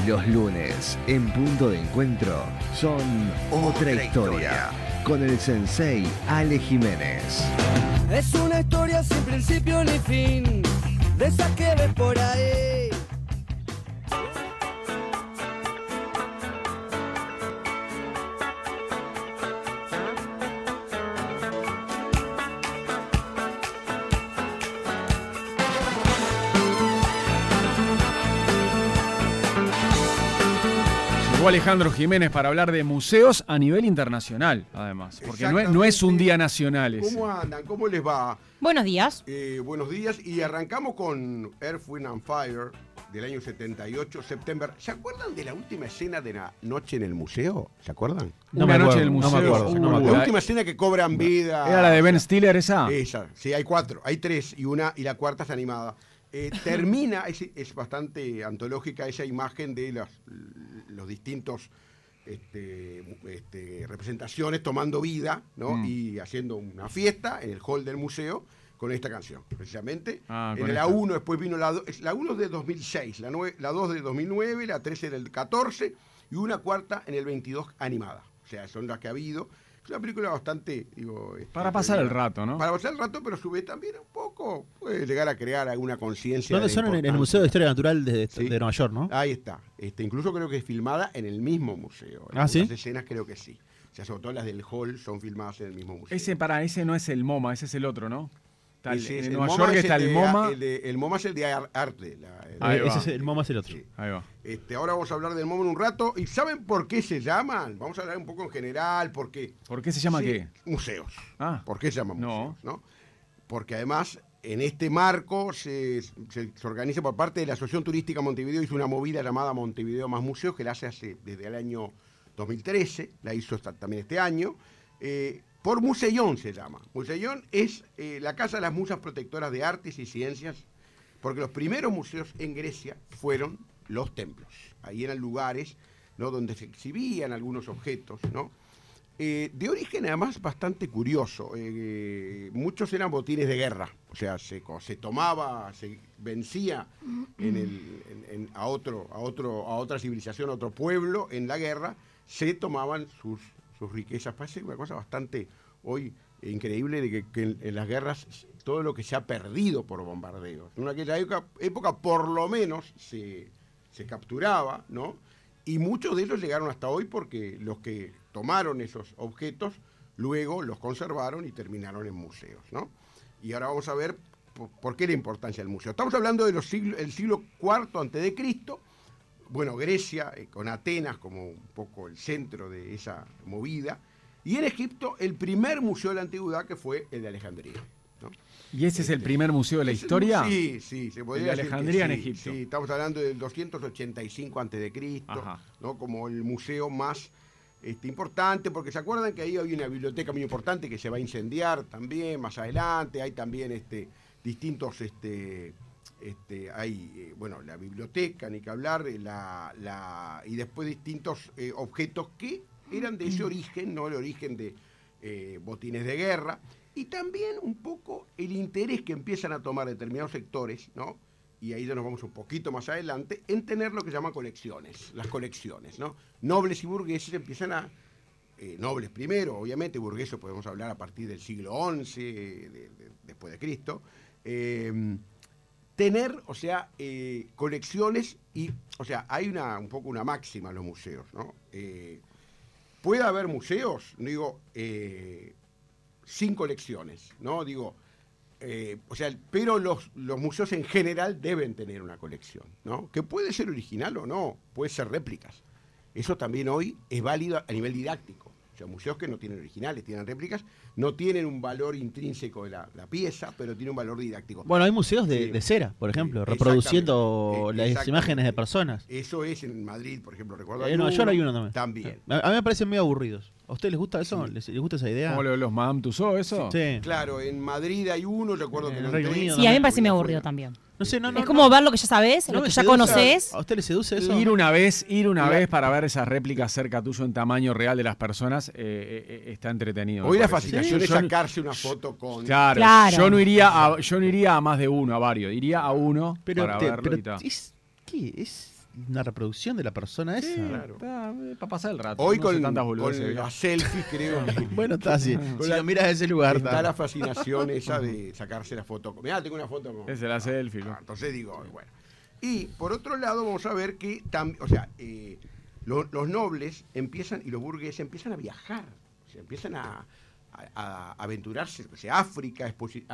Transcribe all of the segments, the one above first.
Los lunes, en Punto de Encuentro, son otra historia. Con el sensei Ale Jiménez. Es una historia sin principio ni fin, de esas que ves por ahí. Alejandro Jiménez para hablar de museos a nivel internacional, además, porque no es un día nacional. ¿Cómo andan? ¿Cómo les va? Buenos días. Buenos días, y arrancamos con Earth, Wind and Fire del año 78, September. ¿Se acuerdan de la última escena de la noche en el museo? ¿Se acuerdan? Una noche en el museo. No me acuerdo. La última escena que cobran vida. ¿Era la de Ben Stiller esa? Esa, sí, hay 4, hay 3 y la cuarta es animada. Termina, es bastante antológica esa imagen de los distintos representaciones tomando vida, ¿no? Y haciendo una fiesta en el hall del museo con esta canción, precisamente. En la 1, después vino la 1 de 2006, la 2 de 2009, la 3 del 14 y una cuarta en el 22 animada. O sea, son las que ha habido. Es una película bastante, para pasar el rato, ¿no? Para pasar el rato, pero a su vez también un poco puede llegar a crear alguna conciencia. ¿Dónde son? En el Museo de Historia Natural de Nueva York, ¿no? Ahí está. Incluso creo que es filmada en el mismo museo. ¿Sí? Las escenas creo que sí. O sea, sobre todo las del hall son filmadas en el mismo museo. Ese no es el MoMA, ese es el otro, ¿no? En Nueva MoMA York está el MoMA. El MoMA es el de arte. El MoMA es el otro. Sí. Ahí va. Ahora vamos a hablar del MoMA en un rato. ¿Y saben por qué se llaman? Vamos a hablar un poco en general. ¿Por qué se llama qué? Museos. Ah. ¿Por qué se llaman museos? ¿No? Porque además, en este marco se organiza por parte de la Asociación Turística Montevideo. Hizo una movida llamada Montevideo Más Museos, que la hace desde el año 2013. La hizo también este año. Por Museión se llama. Museión es la casa de las musas protectoras de artes y ciencias, porque los primeros museos en Grecia fueron los templos. Ahí eran lugares, ¿no?, donde se exhibían algunos objetos, ¿no? De origen además bastante curioso. Muchos eran botines de guerra, o sea, se tomaba, se vencía a otra civilización, a otro pueblo en la guerra, se tomaban sus riquezas. Parece una cosa bastante hoy increíble de que en las guerras todo lo que se ha perdido por bombardeos. En aquella época por lo menos se capturaba, ¿no? Y muchos de ellos llegaron hasta hoy porque los que tomaron esos objetos luego los conservaron y terminaron en museos, ¿no? Y ahora vamos a ver por qué la importancia del museo. Estamos hablando del siglo IV a.C., bueno, Grecia, con Atenas como un poco el centro de esa movida, y en Egipto el primer museo de la antigüedad, que fue el de Alejandría, ¿no? ¿Y ese es el primer museo de la historia? Sí, se podría decir. Alejandría que en Egipto. Sí, estamos hablando del 285 a.C., ¿no? Como el museo más importante, porque se acuerdan que ahí hay una biblioteca muy importante que se va a incendiar también más adelante. Hay también distintos... hay, la biblioteca, ni que hablar, y después distintos objetos que eran de ese origen, ¿no? El origen de botines de guerra, y también un poco el interés que empiezan a tomar determinados sectores, ¿no? Y ahí ya nos vamos un poquito más adelante, en tener lo que se llama colecciones, las colecciones, ¿no? Nobles y burgueses empiezan a... nobles primero, obviamente, burgueses podemos hablar a partir del siglo XI, después de Cristo, tener, colecciones y, hay un poco una máxima en los museos, ¿no? Puede haber museos, sin colecciones, ¿no? Pero los museos en general deben tener una colección, ¿no? Que puede ser original o no, puede ser réplicas. Eso también hoy es válido a nivel didáctico. O sea, museos que no tienen originales, tienen réplicas, no tienen un valor intrínseco de la pieza, pero tiene un valor didáctico. Bueno, hay museos de cera, por ejemplo, reproduciendo las imágenes de personas. Eso es en Madrid, por ejemplo, recuerdo. En Nueva York hay uno también. A mí me parecen medio aburridos. ¿A ustedes les gusta eso? ¿Les gusta esa idea? ¿Como los Madame Tussauds, eso? Sí. Claro, en Madrid hay uno, recuerdo que en el Reino Unido. Sí, a mí me parece medio aburrido también. No sé, es como ver lo que ya sabés, lo que ya conocés. ¿A usted le seduce eso? Ir una vez para ver esas réplicas cerca tuyo en tamaño real de las personas está entretenido. Hoy la fascinación es sacarse una foto con... Claro. Yo no iría a más de uno, a varios. Iría a uno para verlo y tal. ¿Qué es? una reproducción de la persona esa. Claro. Para pasar el rato. Hoy no sé con tantas boludeces, las ¿verdad? selfies creo que Bueno, está así. Si la- lo miras de ese lugar, está la fascinación esa de sacarse la foto. Mirá, tengo una foto con... Esa es la selfie, ¿no? Entonces digo, bueno. Y por otro lado vamos a ver que los nobles empiezan y los burgueses empiezan a viajar, o sea, empiezan a aventurarse, o sea, África,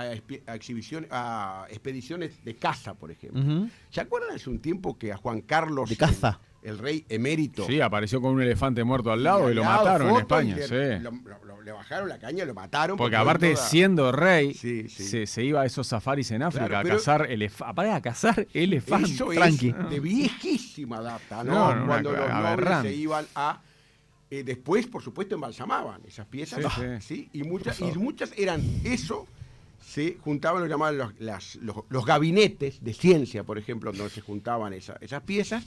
a expediciones de caza, por ejemplo. Ujú. ¿Se acuerdan hace un tiempo que a Juan Carlos, De caza. el rey emérito, Sí, apareció con un elefante muerto al lado y lo al lado, mataron en foto, España. y Sí. le bajaron la caña y lo mataron? Porque hoy aparte, toda- siendo rey, Sí, sí. Se iba a esos safaris en África Claro, a pero- cazar elefantes. A cazar elefantes. Eso tranqui. es de viejísima data, ¿no? No, no, Cuando una los nobles aberrante. se iban a... después, por supuesto, embalsamaban esas piezas. Sí, ¿sí? Y muchas eran eso. Se juntaban, lo llamaban los gabinetes de ciencia, por ejemplo, donde se juntaban esas piezas.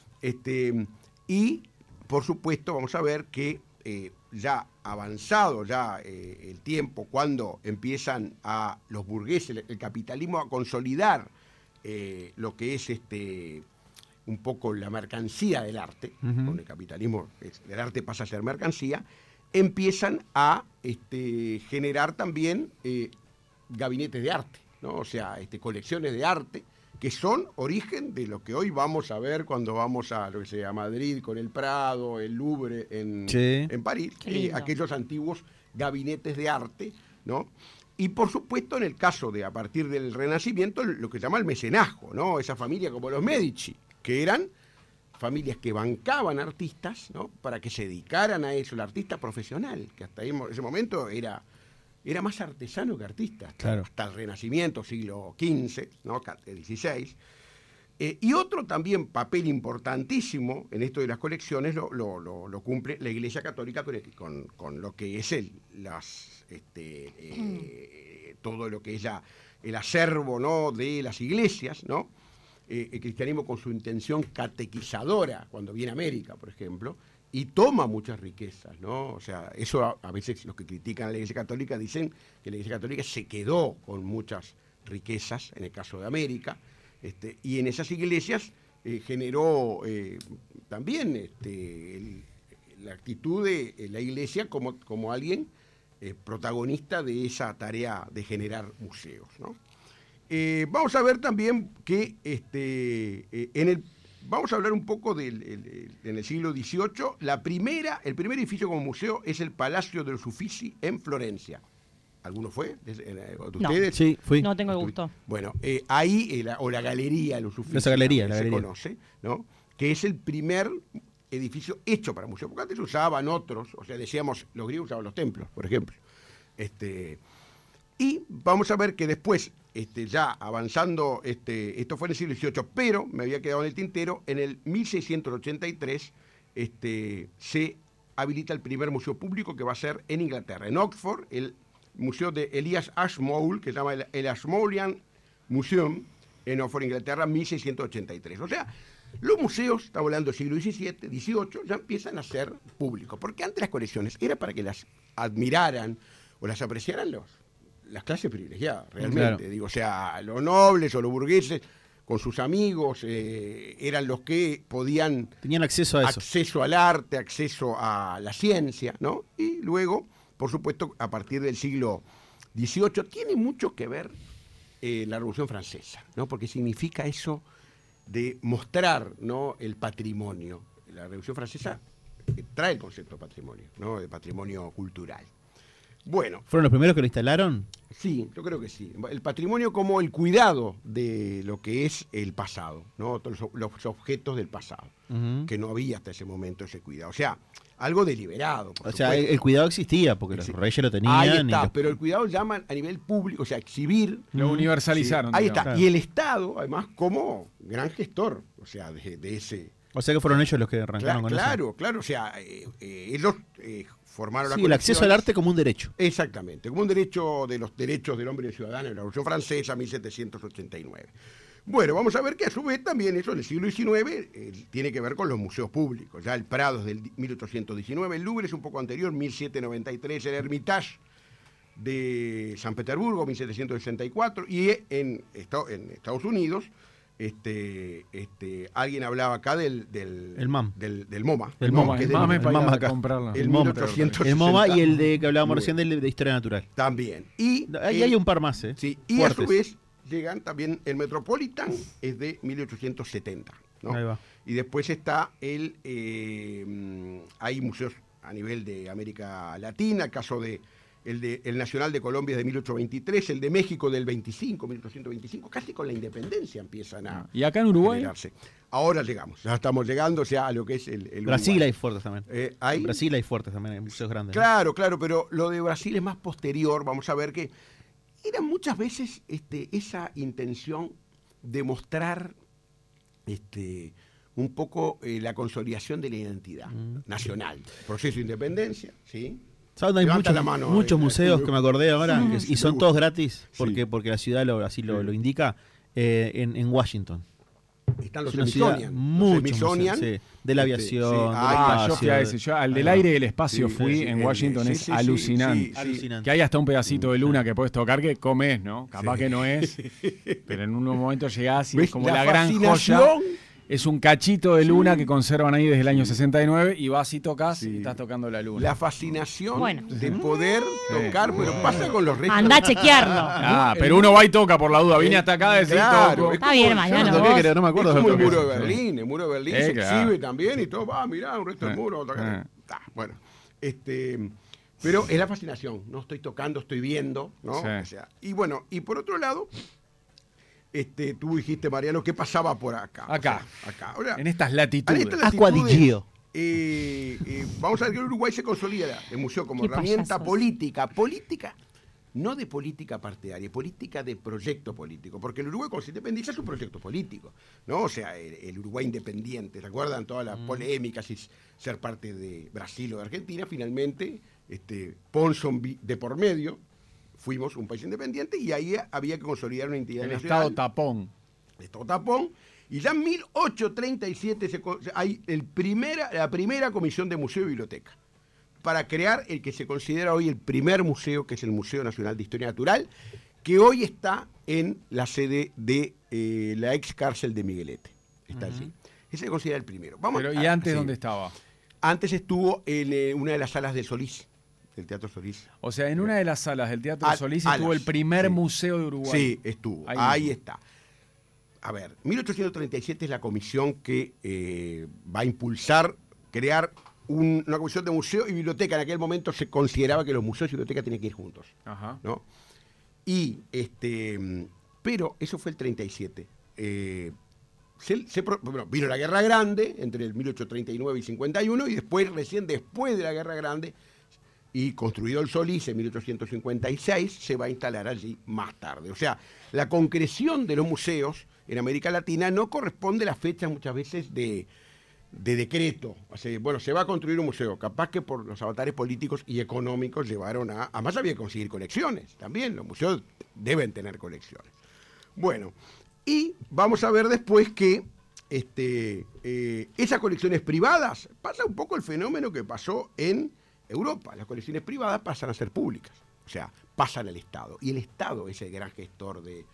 Y, por supuesto, vamos a ver que ya avanzado el tiempo, cuando empiezan los burgueses, el capitalismo, a consolidar lo que es un poco la mercancía del arte, con el capitalismo el arte pasa a ser mercancía, empiezan a generar también gabinetes de arte, ¿no? O sea, colecciones de arte, que son origen de lo que hoy vamos a ver cuando vamos a lo que se llama Madrid, con el Prado, el Louvre en París, Qué lindo. aquellos antiguos gabinetes de arte, ¿no? Y por supuesto, en el caso de a partir del Renacimiento, lo que se llama el mecenazgo, ¿no? Esa familia como los Medici, que eran familias que bancaban artistas, ¿no? Para que se dedicaran a eso, el artista profesional, que hasta ese momento era más artesano que artista, Claro. hasta el Renacimiento, siglo XV, ¿no? XVI. Y otro también papel importantísimo en esto de las colecciones lo cumple la Iglesia Católica con lo que es todo lo que es el acervo, ¿no? De las iglesias, ¿no? El cristianismo con su intención catequizadora cuando viene a América, por ejemplo, y toma muchas riquezas, ¿no? O sea, eso a veces los que critican a la Iglesia Católica dicen que la Iglesia Católica se quedó con muchas riquezas, en el caso de América, y en esas iglesias generó también la actitud de la Iglesia como alguien protagonista de esa tarea de generar museos, ¿no? Vamos a ver también que vamos a hablar un poco en el siglo XVIII. El primer edificio como museo es el Palacio de los Uffizi en Florencia. ¿Alguno fue? ¿De No. ustedes? Sí, fui. No tengo el gusto. Bueno, ahí, o la Galería de los Uffizi, Esa galería, la se galería. conoce, ¿no? Que es el primer edificio hecho para museo, porque antes usaban otros, o sea, decíamos, los griegos usaban los templos, por ejemplo. Y vamos a ver que después, ya avanzando, esto fue en el siglo XVIII, pero me había quedado en el tintero, en el 1683 se habilita el primer museo público, que va a ser en Inglaterra, en Oxford, el museo de Elias Ashmole, que se llama el Ashmolean Museum, en Oxford, Inglaterra, 1683. O sea, los museos, estamos hablando del siglo XVII, XVIII, ya empiezan a ser públicos, porque antes las colecciones era para que las admiraran o las apreciaran las clases privilegiadas, realmente. Claro. Digo, o sea, los nobles o los burgueses con sus amigos eran los que podían Tenían acceso a eso. acceso al arte, acceso a la ciencia, ¿no? Y luego, por supuesto, a partir del siglo XVIII, tiene mucho que ver la Revolución Francesa, ¿no? Porque significa eso de mostrar, ¿no? El patrimonio. La Revolución Francesa trae el concepto de patrimonio, ¿no? De patrimonio cultural. Bueno, ¿Fueron los primeros que lo instalaron? sí, yo creo que sí. El patrimonio como el cuidado de lo que es el pasado, ¿no? Todos los objetos del pasado, Ujú. que no había hasta ese momento ese cuidado. O sea, algo deliberado. Por O sea, supuesto. el cuidado existía, porque los Sí. reyes lo tenían. Ahí y está, los- pero el cuidado llaman a nivel público, o sea, exhibir. Lo universalizaron. Sí, ahí digamos. está. Claro. Y el Estado, además, como gran gestor, o sea, de ese... O sea que fueron ellos los que arrancaron con Claro, claro, o sea, ellos formaron eso. la Sí, el acceso al arte como un derecho. Exactamente, como un derecho de los derechos del hombre y del ciudadano en la Revolución Francesa, 1789. Bueno, vamos a ver que a su vez también eso en el siglo XIX tiene que ver con los museos públicos. Ya el Prado es del 1819, el Louvre es un poco anterior, 1793, el Hermitage de San Petersburgo, 1764, y en Estados Unidos alguien hablaba acá del MAM. del MoMA. El ¿no? MoMA, Que es El del- MAM es para ir a acá. comprarla. El MoMA. 1860. El MoMA y el de que hablábamos Muy recién de historia natural. También. Y Ahí hay un par más, ¿eh? Sí, y Fuertes. a su vez llegan también el Metropolitan, es de 1870. ¿no? Ahí va. Y después está hay museos a nivel de América Latina, el caso de el Nacional de Colombia es de 1823, el de México del 1825, casi con la independencia empiezan a ¿Y acá en Uruguay? generarse. Ahora llegamos, ya estamos llegando ya a lo que es el Brasil Uruguay. hay fuertes también. ¿hay? En Brasil hay fuertes también, hay museos grandes. ¿no? Claro, pero lo de Brasil es más posterior. Vamos a ver que era muchas veces esa intención de mostrar un poco la consolidación de la identidad nacional. Proceso de independencia, ¿sí? ¿Saben? Hay Levanta la mano, muchos museos que me acordé ahora y son todos gratis Sí. porque la ciudad lo indica en Washington. Están los Es una ciudad Smithsonian. muchos Los Smithsonian, museos, sí, de la aviación, del yo espacio, fui a ese. Yo al del Ahí va. aire y el espacio fui en Washington, es alucinante. Alucinante. Que hay hasta un pedacito de luna que puedes tocar que comes, ¿no? Capaz que no es, pero en unos momentos llegás y ¿Ves? es como La la gran fascinación. joya. Es un cachito de luna que conservan ahí desde el año 69 y vas y tocas y estás tocando la luna. La fascinación Bueno. de poder tocar, pero pasa con los restos. Anda a chequearlo. Ah, pero uno va y toca por la duda. Vine hasta acá a decir Claro, toco. es Está como- bien, yo Mariano, no vos. toqué, No me acuerdo es de como el lo que muro de es. Berlín. El muro de Berlín se claro. exhibe también y todo. Va, mirá, un resto del muro. Bueno, pero es la fascinación. No estoy tocando, estoy viendo, ¿no? Sí. O sea, y bueno, y por otro lado, tú dijiste, Mariano, ¿qué pasaba por acá? Acá. O sea, acá. Ahora, En estas a latitudes. estas Aqua di latitudes, Gio. vamos a ver que el Uruguay se consolida el museo como Qué herramienta payasos. política, no de política partidaria, política de proyecto político, porque el Uruguay cuando se independiza es un proyecto político, ¿no? O sea, el Uruguay independiente, ¿se acuerdan todas las polémicas y ser parte de Brasil o de Argentina? Finalmente, Ponson de por medio, fuimos un país independiente y ahí había que consolidar una entidad El nacional. estado tapón. Estado tapón, y ya en 1837 hay la primera comisión de museo y biblioteca para crear el que se considera hoy el primer museo, que es el Museo Nacional de Historia Natural, que hoy está en la sede de la ex cárcel de Miguelete. Está allí. Ese se considera el primero. Pero, ¿y antes sí. dónde estaba? Antes estuvo en una de las salas del Solís, del Teatro Solís. O sea, en una de las salas del Teatro Al- Solís alas, estuvo el primer sí. museo de Uruguay. Sí, estuvo. Ahí Ahí mismo. está. A ver, 1837 es la comisión que va a impulsar, crear una comisión de museo y biblioteca. En aquel momento se consideraba que los museos y bibliotecas tenían que ir juntos, Ajá. ¿no? Y, pero eso fue el 37. Bueno, vino la Guerra Grande entre el 1839 y 51 y recién después de la Guerra Grande y construido el Solís en 1856, se va a instalar allí más tarde. O sea, la concreción de los museos en América Latina no corresponde a las fechas muchas veces de decreto. O sea, bueno, se va a construir un museo. Capaz que por los avatares políticos y económicos llevaron a... Además había que conseguir colecciones también. Los museos deben tener colecciones. Bueno, y vamos a ver después que esas colecciones privadas, pasa un poco el fenómeno que pasó en Europa. Las colecciones privadas pasan a ser públicas, o sea, pasan al Estado. Y el Estado es el gran gestor de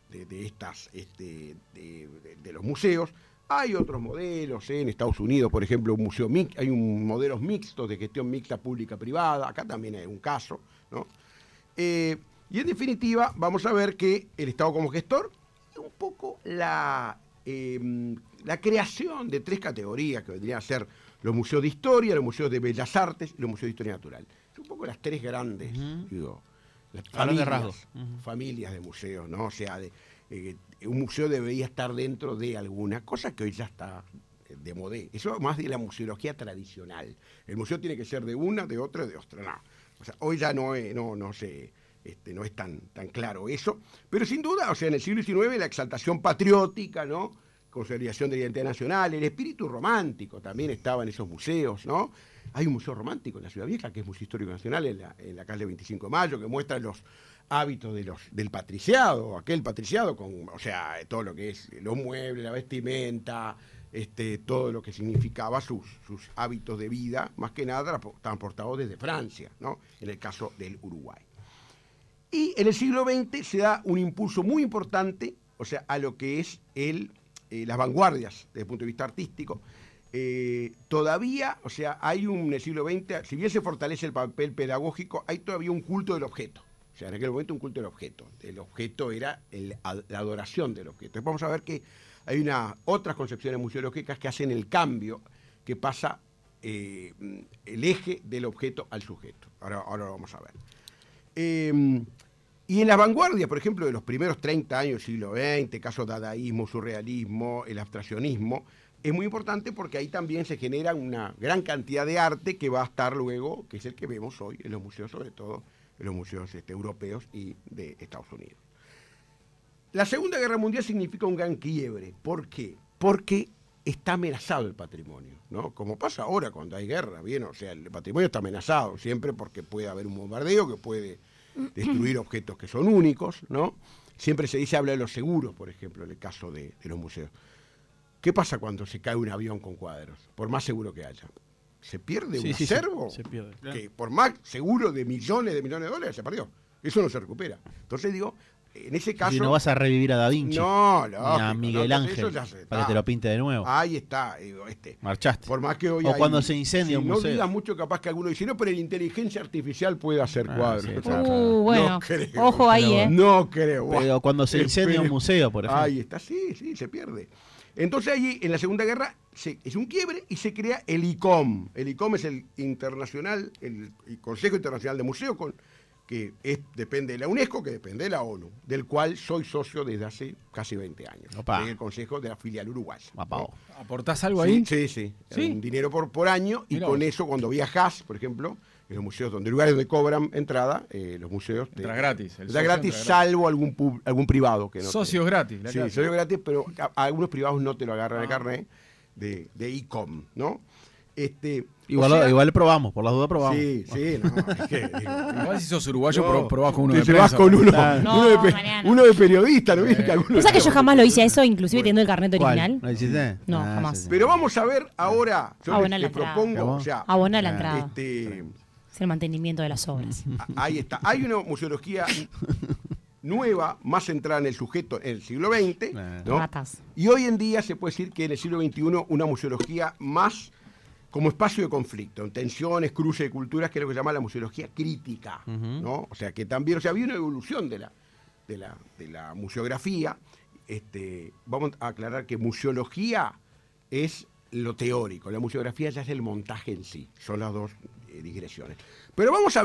los museos. Hay otros modelos, en Estados Unidos, por ejemplo, hay modelos mixtos de gestión mixta pública-privada. Acá también hay un caso, ¿no? Y en definitiva, vamos a ver que el Estado como gestor es un poco la creación de tres categorías que vendrían a ser los museos de historia, los museos de bellas artes y los museos de historia natural. Son un poco las tres grandes, digo, las Grandes rasgos. familias de museos, ¿no? O sea, un museo debería estar dentro de alguna cosa que hoy ya está de modé. Eso más de la museología tradicional. El museo tiene que ser de una, de otra, de otra. No. O sea, hoy ya no es tan claro eso. Pero sin duda, o sea, en el siglo XIX la exaltación patriótica, ¿no? Consolidación de la identidad nacional, el espíritu romántico también estaba en esos museos, ¿no? Hay un museo romántico en la Ciudad Vieja, que es Museo Histórico Nacional, en la calle 25 de Mayo, que muestra los hábitos del patriciado, aquel patriciado con, o sea, todo lo que es los muebles, la vestimenta, todo lo que significaba sus hábitos de vida, más que nada transportados desde Francia, ¿no? En el caso del Uruguay. Y en el siglo XX se da un impulso muy importante o sea, a lo que es las vanguardias desde el punto de vista artístico. Todavía, o sea, hay en el siglo XX, si bien se fortalece el papel pedagógico, hay todavía un culto del objeto. O sea, en aquel momento un culto del objeto. El objeto era la adoración del objeto. Después vamos a ver que hay otras concepciones museológicas que hacen el cambio, que pasa el eje del objeto al sujeto. Ahora lo vamos a ver. Y en las vanguardias, por ejemplo, de los primeros 30 años del siglo XX, caso dadaísmo, surrealismo, el abstraccionismo, es muy importante porque ahí también se genera una gran cantidad de arte que va a estar luego, que es el que vemos hoy en los museos, sobre todo en los museos europeos y de Estados Unidos. La Segunda Guerra Mundial significa un gran quiebre. ¿Por qué? Porque está amenazado el patrimonio, ¿no? Como pasa ahora cuando hay guerra, ¿bien? O sea, el patrimonio está amenazado siempre porque puede haber un bombardeo que puede destruir objetos que son únicos, ¿no? Siempre se habla de los seguros, por ejemplo, en el caso de los museos. ¿Qué pasa cuando se cae un avión con cuadros? Por más seguro que haya. ¿Se pierde un acervo? Se pierde, claro. Que por más seguro de millones de dólares se perdió. Eso no se recupera. Entonces digo, en ese caso... Si no vas a revivir a Da Vinci. No, ni a Miguel Ángel para que te lo pinte de nuevo. Ahí está. Marchaste. Por más que hoy o cuando se incendia un museo. No digas mucho, capaz que alguno dice, no, pero la inteligencia artificial puede hacer cuadros. Sí, bueno, no creo, ojo ahí, No creo. Pero cuando se incendia un museo, por ejemplo. Ahí está, sí, se pierde. Entonces allí, en la Segunda Guerra, es un quiebre y se crea el ICOM. El ICOM es el Consejo Internacional de Museos, que depende de la UNESCO, que depende de la ONU, del cual soy socio desde hace casi 20 años. En el Consejo de la filial uruguaya. ¿No? ¿Aportás algo ahí? Sí. Un dinero por año, y con eso, cuando viajás, por ejemplo, en los museos, lugares donde cobran entrada, los museos... Entra gratis. Entra gratis, salvo algún privado. Que no socios gratis. Sí, socios gratis, pero algunos privados no te lo agarran el carnet de ICOM, ¿no? Igual probamos, por las dudas probamos. Sí, no. Igual si sos uruguayo, probás con uno de prensa. Te vas con uno de periodista, ¿no? ¿No sabes que yo jamás lo hice eso, inclusive teniendo el carnet original? ¿Lo hiciste? No, jamás. Pero vamos a ver ahora, yo les propongo... O sea, abonar la entrada. Es el mantenimiento de las obras. Ahí está. Hay una museología nueva, más centrada en el sujeto en el siglo XX, ¿no? Ratas. Y hoy en día se puede decir que en el siglo XXI una museología más como espacio de conflicto, en tensiones, cruces de culturas, que es lo que se llama la museología crítica, ¿no? O sea, que también, había una evolución de la museografía. Vamos a aclarar que museología es lo teórico, la museografía ya es el montaje en sí, son las dos digresiones. Pero vamos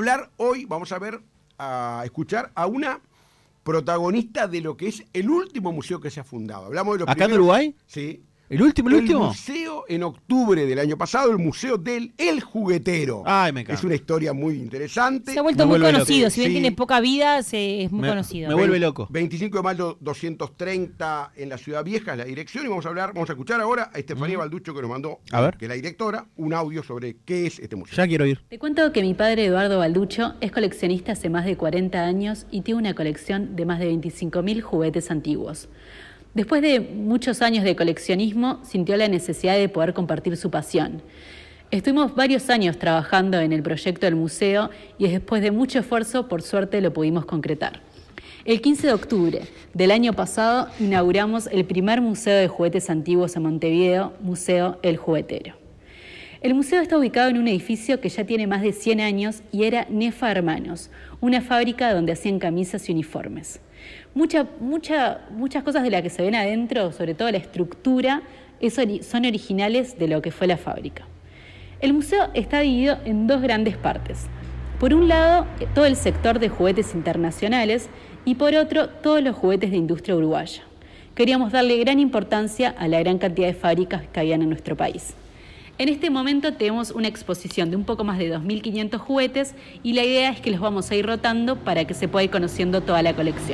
a escuchar a una protagonista de lo que es el último museo que se ha fundado. Hablamos de los ¿Acá en Uruguay? Sí. ¿El último? El museo en octubre del año pasado, el Museo del El Juguetero. Ay, me encanta. Es una historia muy interesante. Se ha vuelto muy conocido, si bien tiene poca vida, es muy conocido. Me vuelve loco. 25 de mayo 230 en la Ciudad Vieja es la dirección, y vamos a escuchar ahora a Estefanía Balducho, que nos mandó, que es la directora, un audio sobre qué es este museo. Ya quiero ir. Te cuento que mi padre, Eduardo Balducho, es coleccionista hace más de 40 años y tiene una colección de más de 25.000 juguetes antiguos. Después de muchos años de coleccionismo, sintió la necesidad de poder compartir su pasión. Estuvimos varios años trabajando en el proyecto del museo y después de mucho esfuerzo, por suerte, lo pudimos concretar. El 15 de octubre del año pasado inauguramos el primer museo de juguetes antiguos en Montevideo, Museo El Juguetero. El museo está ubicado en un edificio que ya tiene más de 100 años y era Nefa Hermanos, una fábrica donde hacían camisas y uniformes. Muchas cosas de las que se ven adentro, sobre todo la estructura, son originales de lo que fue la fábrica. El museo está dividido en dos grandes partes. Por un lado, todo el sector de juguetes internacionales y por otro, todos los juguetes de industria uruguaya. Queríamos darle gran importancia a la gran cantidad de fábricas que habían en nuestro país. En este momento tenemos una exposición de un poco más de 2.500 juguetes y la idea es que los vamos a ir rotando para que se pueda ir conociendo toda la colección.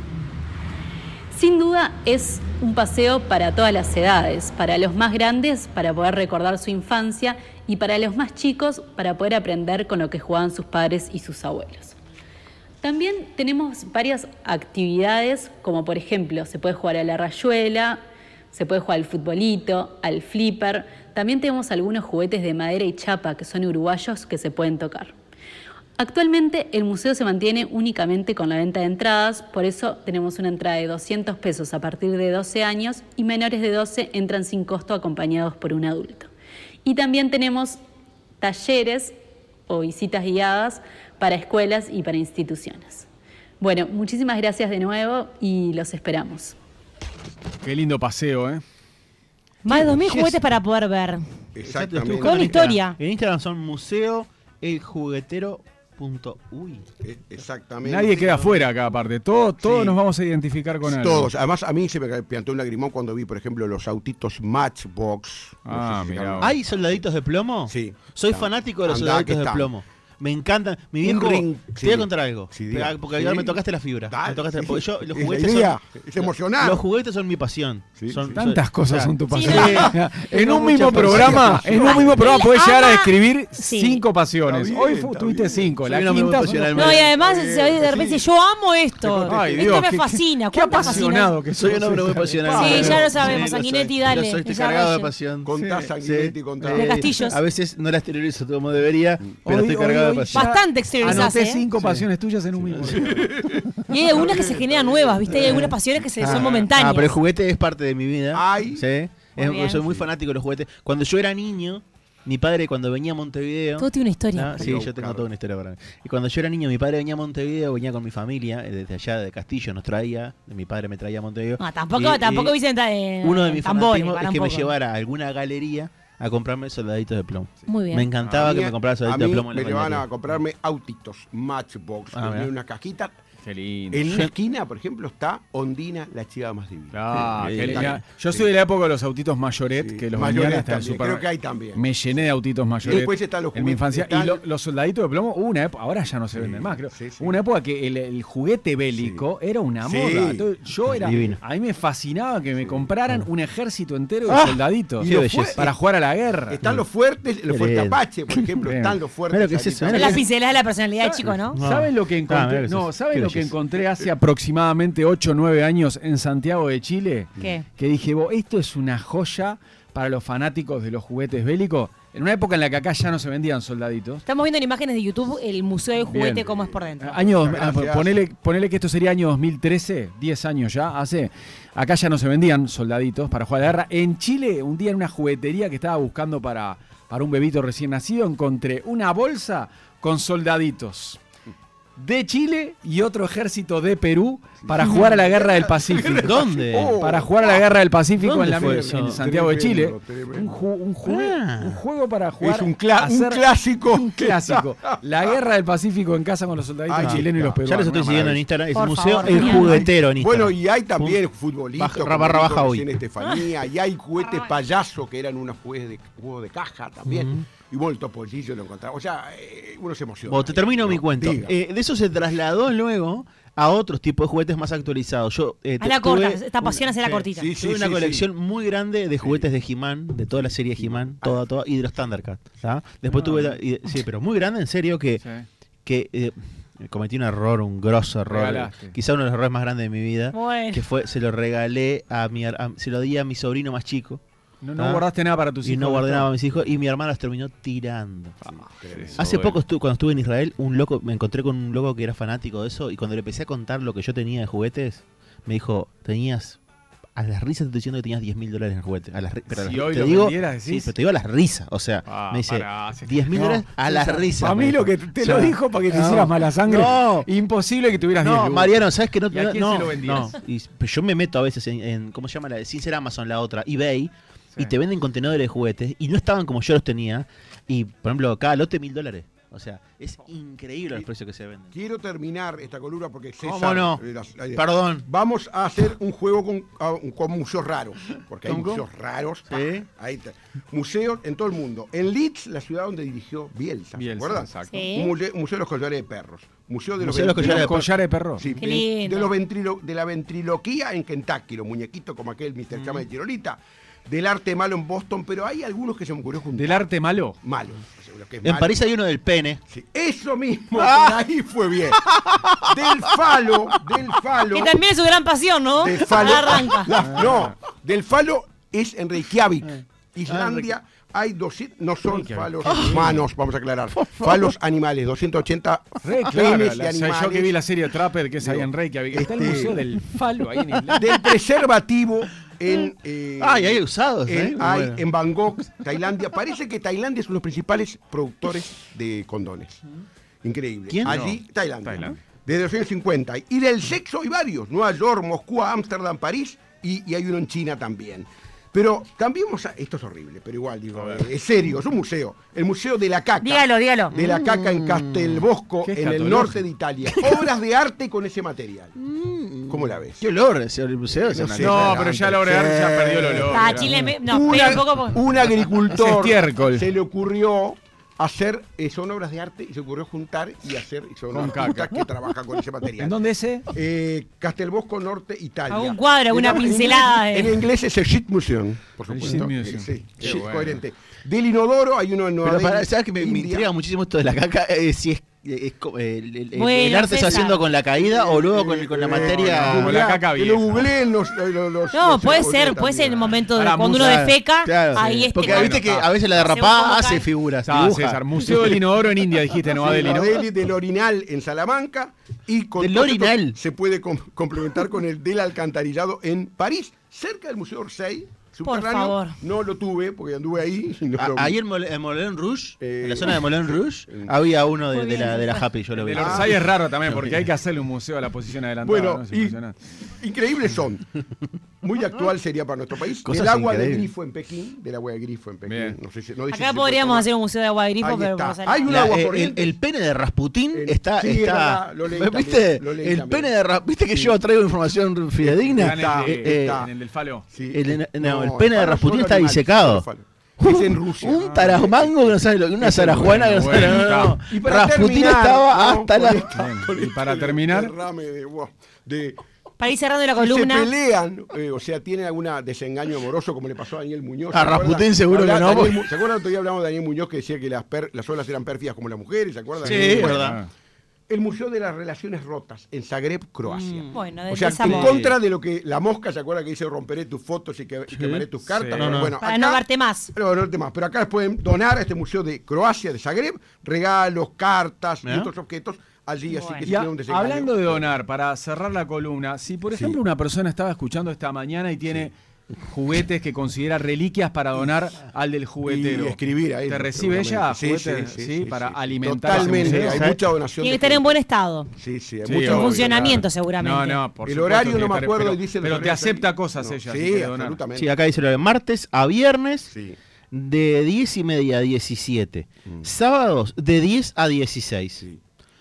Sin duda es un paseo para todas las edades, para los más grandes para poder recordar su infancia y para los más chicos para poder aprender con lo que jugaban sus padres y sus abuelos. También tenemos varias actividades, como por ejemplo se puede jugar a la rayuela, se puede jugar al futbolito, al flipper. También tenemos algunos juguetes de madera y chapa que son uruguayos que se pueden tocar. Actualmente el museo se mantiene únicamente con la venta de entradas, por eso tenemos una entrada de 200 pesos a partir de 12 años y menores de 12 entran sin costo acompañados por un adulto. Y también tenemos talleres o visitas guiadas para escuelas y para instituciones. Bueno, muchísimas gracias de nuevo y los esperamos. Qué lindo paseo, ¿eh? Más de 2.000 juguetes para poder ver. Exactamente. Con una historia. En Instagram son museoeljuguetero.uy. Exactamente. Nadie queda afuera acá, aparte. Todos nos vamos a identificar con algo. Todos. Además, a mí se me plantó un lagrimón cuando vi, por ejemplo, los autitos Matchbox. Ah, mira. ¿Hay soldaditos de plomo? Sí. Soy fanático de los Andá, soldaditos que de están. plomo. Me encantan. Mi viejo, ring, te voy a contar algo. Sí, porque sí. ahora me tocaste la fibra. Dale, Me tocaste, sí, porque sí. yo, los Es juguetes la idea, son, es emocionante. Los juguetes son mi pasión. Sí, Son, sí. Tantas cosas son tu Sí, pasión. En Tengo un mismo muchas programa, pasiones. podés llegar a Ama- describir Sí. 5 pasiones. Está bien, Hoy está tuviste bien. 5. Soy La un hombre muy quinta. pasional. No, y además de repente yo amo esto. Ay, Esto Dios, me qué- fascina. Qué ¿Cuántas apasionado que Soy sos. un hombre muy pasional. Sí, ya lo sabemos, Sí, Sanguinetti, lo dale, soy, estoy desarrolle. cargado de pasión. Contá, Sanguinetti, contá. De Castillos. A veces no la exteriorizo como debería, pero estoy cargado de pasión. Bastante exteriorizás, Anoté ¿eh? 5 pasiones tuyas en un mismo. Y hay algunas que se generan nuevas, ¿viste? Hay algunas pasiones que son momentáneas. Pero el juguete es parte de mi vida. Ay. Sí. bien. Soy muy fanático de los juguetes. Cuando yo era niño, mi padre cuando venía a Montevideo... Todo tiene una historia. Sí, yo tengo toda una historia para mí. Y cuando yo era niño, mi padre venía a Montevideo, venía con mi familia, desde allá de Castillo nos traía, mi padre me traía a Montevideo. No, tampoco Vicenta Uno de mis tambores, fanatismos para es un que me poco. llevara a alguna galería a comprarme soldaditos de plomo. Muy bien. Me encantaba A que mí- me comprara a soldaditos de mí plomo en me la le van a galería. comprarme autitos Matchbox. Ah, que mira. tiene una cajita. Qué lindo. En una esquina, por ejemplo, está Ondina, la chiva más divina. Ah, Sí, qué sí. lindo. Yo soy de la época de los autitos Mayoret, Sí. que los Mayoret vendían hasta en el también, super. creo que hay también. Me llené de autitos Mayoret. Después están los en mi juguetes, infancia. están- Y los soldaditos de plomo, hubo una época, ahora ya no se venden más, creo. sí, sí. Hubo una época que el juguete bélico era una Sí. moda. Entonces, Divino. a mí me fascinaba que me compraran un ejército entero de Ah, soldaditos qué belleza. para jugar a la guerra. Están los fuertes, los Qué fuertes lindo. Apache, por ejemplo, Bien. están los fuertes. Mira lo que es allí eso, Son también. las pinceladas de la personalidad, chico, ¿no? No. ¿Saben lo que encontré? mira que No, es- ¿saben qué lo que belleza. encontré hace aproximadamente 8 o 9 años en Santiago de Chile? ¿Qué? Que dije, esto es una joya para los fanáticos de los juguetes bélicos. En una época en la que acá ya no se vendían soldaditos. Estamos viendo en imágenes de YouTube el museo del juguete, Bien. cómo es por dentro. Gracias. Ponele que esto sería año 2013, 10 años ya, acá ya no se vendían soldaditos para jugar a la guerra. En Chile, un día en una juguetería que estaba buscando para un bebito recién nacido, encontré una bolsa con soldaditos de Chile y otro ejército de Perú para jugar a la guerra del Pacífico. ¿Dónde? Para jugar a la guerra del Pacífico ¿Dónde en, fue eso? en Santiago de Chile. Tremendo, Un, tremendo. un juego para jugar. Es un a hacer- clásico. un clásico. La guerra del Pacífico en casa con los soldaditos Ahí chilenos y los está. peruanos. Ya los estoy Una siguiendo en maravilla. Instagram. Es Por Museo favor, El genial. Juguetero en Instagram. Bueno, y hay también futbolistas, barra baja hoy. en Estefanía, y hay juguetes payaso que eran unos juegos de caja también. Y bueno, el Topollillo lo encontraba. O sea, uno se emociona. Bueno, te termino mi cuento. Diga. De eso se trasladó luego a otros tipos de juguetes más actualizados. Yo A la corta, esta pasión hace la cortita. Sí, sí, tuve una sí, colección muy grande de juguetes de He-Man, de toda la serie He-Man, toda, y de los Thundercats. ¿tá? Después sí, pero muy grande, en serio, Sí. que cometí un error, un grosso error. Regalaste. Quizá uno de los errores más grandes de mi vida. Bueno. Que fue, se lo regalé se lo di a mi sobrino más chico. No guardaste nada para tus Y hijos. no guardé nada a mis hijos y mi hermano los terminó tirando. Eso, Hace bueno. poco cuando estuve en Israel, me encontré con un loco que era fanático de eso y cuando le empecé a contar lo que yo tenía de juguetes, me dijo, a las risas te estoy diciendo que tenías $10.000 en juguetes. Pero Si te hoy lo digo, vendieras, sí, decís. pero te digo a las risas. O sea, me dice, pará, $10.000 a las risas. A mí me lo que dijo. te O sea, lo dijo para que te no, hicieras mala sangre. No, Imposible que tuvieras 10 no, lucas. Mariano, ¿sabes que no? ¿Y a quién no, se lo vendías? no. Pero yo me meto a veces en ¿cómo se llama? Sin ser Amazon, la otra, eBay, Sí. y te venden contenedores de juguetes y no estaban como yo los tenía. Y, por ejemplo, cada lote $1.000. O sea, es increíble los precios que se venden. Quiero terminar esta columna porque César... ¿Cómo no? Perdón. Vamos a hacer un juego con museos raros, porque hay ¿Cómo? museos raros. Sí. Ahí está. Museos en todo el mundo. En Leeds, la ciudad donde dirigió Bielsa, ¿se Bielsa, acuerdan? exacto. Sí. Un museo de los collares de perros. Museo de los Museo de los Los collares de collares de perro. Sí, Qué lindo. de la ventriloquía en Kentucky, los muñequitos como aquel Mr. Chama de Tirolita. Del arte malo en Boston, pero hay algunos que se me ocurrió juntar. Del arte malo. Malo. O sea, lo que es En malo. París hay uno del pene. Sí, eso mismo, por ahí fue bien. Del falo. Que también es su gran pasión, ¿no? Del falo. Arranca. No, del falo es en Reykjavik, Islandia, hay 200, no son falos humanos, vamos a aclarar, falos animales, 280 penes de animales. Yo que vi la serie Trapper, que es ahí en Reykjavik, está el museo del falo ahí en Islandia. Del preservativo en... hay usados, hay en Bangkok, Tailandia. Parece que Tailandia es uno de los principales productores de condones. Increíble. ¿Quién? Allí, Tailandia. Desde los años 50. Y del sexo hay varios. Nueva York, Moscú, Ámsterdam, París y hay uno en China también. Pero cambiemos a... Esto es horrible, pero igual, digo, es serio, es un museo. El Museo de la Caca. Dígalo. De la Caca en Castelbosco, en el norte de Italia. Obras de arte con ese material. ¿Cómo la ves? Qué olor ese el museo. No, pero ya la obra de arte ya perdió el olor. Chile pega un poco porque... Un agricultor estiércol. se le ocurrió hacer, son obras de arte y se ocurrió juntar y hacer, y son artistas que trabajan con ese material. ¿En dónde es? Castelbosco Norte, Italia. Un cuadro, una pincelada. En inglés es el Shit Museum, por supuesto. Sí, es coherente. Del inodoro hay uno en Nueva Delhi. Pero ¿sabes que me intriga muchísimo esto de la caca? Si es el arte se va haciendo con la caída o luego con la materia. Como la caca vieja. Lo googleen los No, puede ser en el momento de cuando uno defeca. Claro, ahí sí. Porque viste que a veces la derrapada hace figuras. César, Museo del Inodoro en India, dijiste, Nueva Delhi, ¿no? Del orinal en Salamanca y con del orinal se puede complementar con el del alcantarillado en París, cerca del Museo Orsay. Por favor. No lo tuve porque anduve ahí. Ahí en Moulin Rouge, en la zona de Moulin Rouge, había uno de la Happy, yo lo vi. El Orsay es raro también porque hay que hacerle un museo a la posición adelantada. Bueno, increíbles son. Muy actual sería para nuestro país. Cosas del agua increíbles. de grifo en Pekín. Del agua de grifo en Pekín. No sé no acá podríamos hacer un museo de agua de grifo, pero hay un agua el pene de Rasputín está. Lo leí ¿Viste? también, El pene de Rasputín. ¿Viste que yo traigo información fidedigna? En el del falo. El pene de Rasputín está disecado. Es en Rusia. Un taramango que no sabe lo que una zarajuana que no sabe lo que Y para Rasputín terminar, estaba hasta la. Y para terminar. Para ir cerrando la Si columna. se pelean, o sea, tienen algún desengaño amoroso como le pasó a Daniel Muñoz. A Rasputín seguro que no. ¿Se acuerdan? Otro día hablamos de Daniel Muñoz que decía que las olas eran pérfidas como las mujeres? ¿Se acuerdan? Sí, es verdad. El Museo de las Relaciones Rotas en Zagreb, Croacia. Bueno, o sea, en contra de lo que la mosca, ¿se acuerda que dice romperé tus fotos y quemaré tus cartas? Sí. Bueno, para acá, no verte más. Pero acá pueden donar a este museo de Croacia, de Zagreb, regalos, cartas y otros objetos. Allí, así que si tiene un desengaño. Hablando de donar, para cerrar la columna, si por ejemplo una persona estaba escuchando esta mañana y tiene juguetes que considera reliquias para donar al del juguetero. Y escribir ahí. ¿Te recibe ella juguetes Sí, para alimentar? Totalmente, hay mucha donación. Tiene que estar en buen estado. Sí, hay en mucho funcionamiento seguramente. No, por el supuesto horario que no me estar, acuerdo, dice pero te acepta cosas ella. Sí, absolutamente. Sí, acá dice lo de martes a viernes de 10:30 a 17. Sábados de 10 a 16. Sí.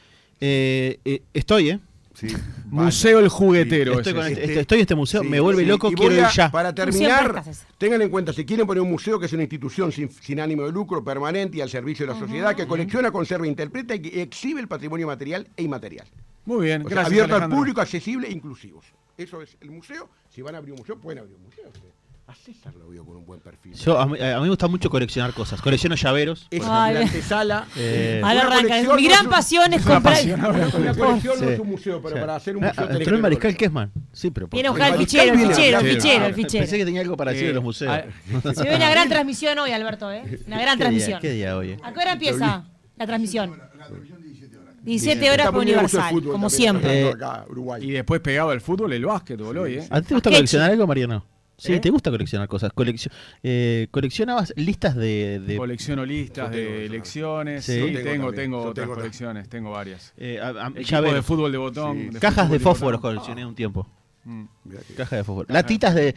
Estoy, Sí, Museo El Juguetero. Estoy en este museo, me vuelve loco, quiero ir ya. Para terminar, tengan en cuenta, si quieren poner un museo que es una institución sin ánimo de lucro, permanente y al servicio de la sociedad, que colecciona, conserva, interpreta y que exhibe el patrimonio material e inmaterial. Muy bien, gracias. gracias, Abierto Alejandro. al público, accesible e inclusivos. Eso es el museo. Si van a abrir un museo, pueden abrir un museo. A César lo veo con un buen perfil. A mí me gusta mucho coleccionar cosas. Colecciono llaveros. Es la antesala. Ahora arranca. Mi gran pasión es comprar. Una colección no es un museo, pero para hacer un museo tenés entró el Mariscal Kessman. Sí, pero viene a buscar el fichero. Pensé que tenía algo para decir de los museos. Se ve una gran transmisión hoy, Alberto, Una gran transmisión. ¿Qué día hoy? ¿A qué hora empieza la transmisión? 17 horas por Universal, como siempre. Y después pegado al fútbol, el básquetbol hoy, ¿A ti te gusta coleccionar algo, Mariano? Sí, ¿te gusta coleccionar cosas? ¿Coleccionabas listas de...? Colecciono listas de elecciones. Sí, tengo otras colecciones, tengo varias. Equipos de fútbol de botón. Cajas de fósforos coleccioné un tiempo. Caja de fósforo. Latitas de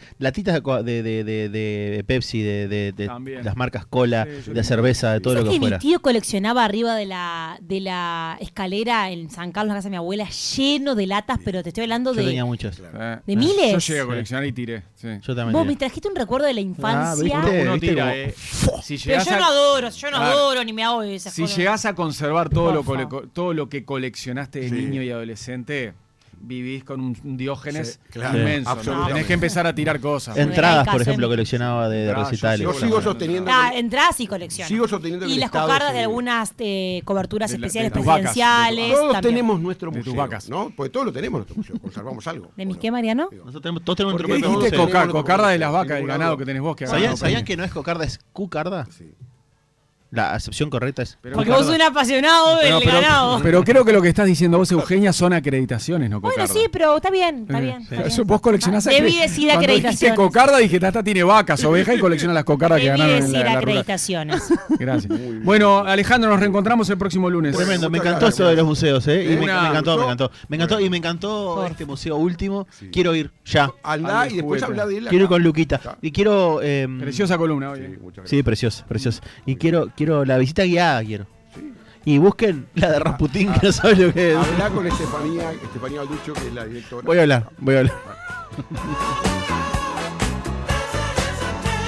Pepsi, de las marcas cola, de cerveza, de todo lo que fuera. Mi tío coleccionaba arriba de la escalera en San Carlos, la casa de mi abuela, lleno de latas, pero te estoy hablando Yo tenía muchas. ¿De miles? Yo llegué a coleccionar y tiré. Sí. Yo también. Vos me trajiste un recuerdo de la infancia. Uno tira, si pero yo no adoro ni me hago esas cosas. Si llegás a conservar todo lo que coleccionaste de niño y adolescente... vivís con un Diógenes Sí, claro, inmenso. ¿no? absolutamente. Tenés que empezar a tirar cosas. Entradas, por Caso ejemplo, en- coleccionaba de Entradas, recitales. Yo sigo sosteniendo Entradas y colecciones. Sigo sosteniendo que Y el las Estado cocardas se- de algunas coberturas de la- especiales de tus vacas, presidenciales. Todos también. tenemos nuestro De tus museo, vacas. ¿no? Porque todos lo tenemos en nuestro museo, conservamos algo. ¿De mis ¿o qué, no? Mariano? Digo, Nosotros tenemos todos ¿Por qué nuestro propio dijiste museo. Cocarda de las Sin vacas, el ninguna ganado duda. que tenés vos. Que ha ¿Sabían ganado premios. que no es cocarda, es cucarda? Sí. La acepción correcta es. Pero- Porque vos sos un apasionado del ganado. Pero creo que lo que estás diciendo vos, Eugenia, son acreditaciones, no Bueno, cocarda. sí, pero está bien, está bien. Sí. está bien. Eso, vos coleccionás Debí acre- decir Cuando dijiste acreditaciones. cocarda, dije, esta tiene vacas, ovejas y colecciona las cocardas que Debí ganaron en decir la rural. acreditaciones. Gracias. Bueno, Alejandro, nos reencontramos el próximo lunes. Tremendo, me muchas encantó gracias. esto de los museos, ¿eh? Y me Una- encantó. Bueno. Y me encantó este museo último. Quiero ir ya. Andá Al y después juguete. habla de él. Quiero ir acá. con Luquita. Está. Y quiero. Preciosa columna hoy. Sí, muchas gracias. Sí, preciosa, preciosa. Y quiero la visita guiada, quiero. Y busquen la de Rasputín, que no sabe lo que es. Habla con Estefanía Balduccio, que es la directora. Voy a hablar.